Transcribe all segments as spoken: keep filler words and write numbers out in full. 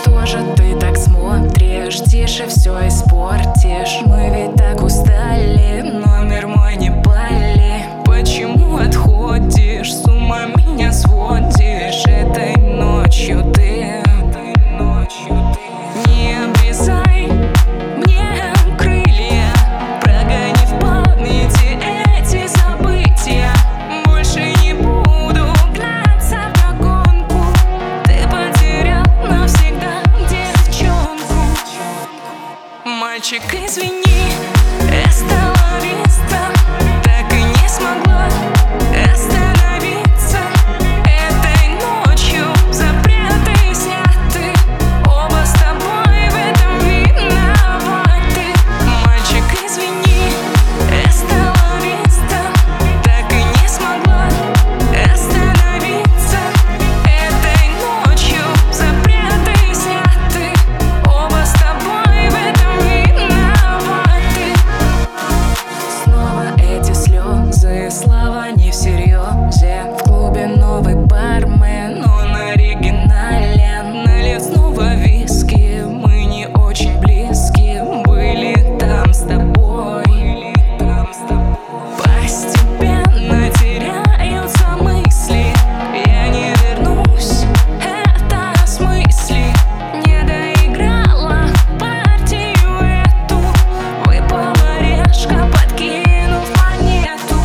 Что же ты так смотришь? Тише все испортишь. Мы ведь так устали, номер мой не пали. Почему отходишь? С ума меня сводишь. Этой ночью ты, не обрезай мне крылья, прогони в памяти эти события. Больше не буду гнаться вдогонку. Ты потерял навсегда девчонку. Мальчик, извини, эстеллариста, так и не смогла остановиться. Этой ночью запреты сняты, оба с тобой в этом виноваты. Мальчик, извини, эстеллариста, так и не смогла остановиться. Этой ночью запреты сняты, оба с тобой в этом виноваты. Снова эти слезы, слова не всерьезе. В клубе новый бармен, он оригинален. Налил снова виски, мы не очень близки. Были там с тобой. Постепенно теряются мысли. Я не вернусь, это в смысле. Не доиграла партию эту. Выпала решка, подкинув монету.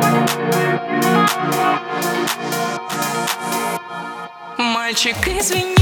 Мальчик, извини.